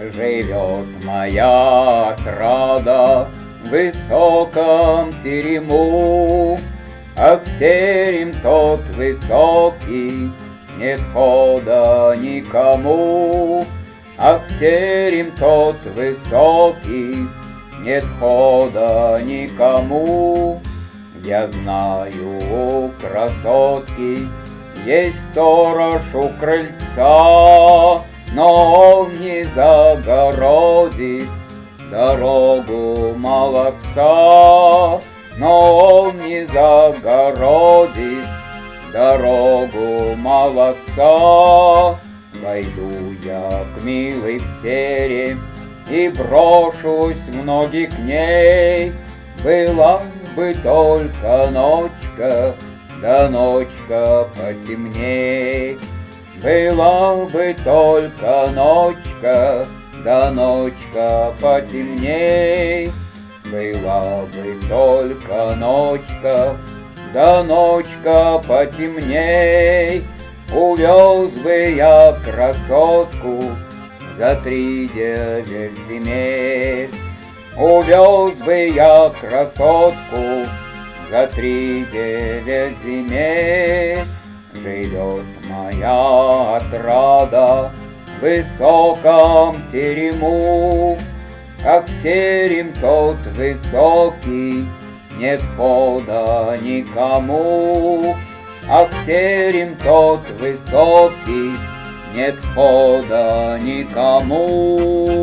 Живет моя отрада в высоком терему, а в терем тот высокий нет хода никому, а в терем тот высокий нет хода никому. Я знаю, у красотки есть сторож у крыльца, но он не загородит дорогу молодца, но он не загородит дорогу молодца. Войду я к милой в терем и брошусь многих к ней. Была бы только ночка, да ночка потемней. Была бы только ночка, да ночка потемней. Была бы только ночка, да ночка потемней. Увез бы я красотку за 39 земель. Увез бы я красотку за 39 земель. Живет моя отрада в высоком терему, как в терем тот высокий нет хода никому, а в терем тот высокий нет хода никому.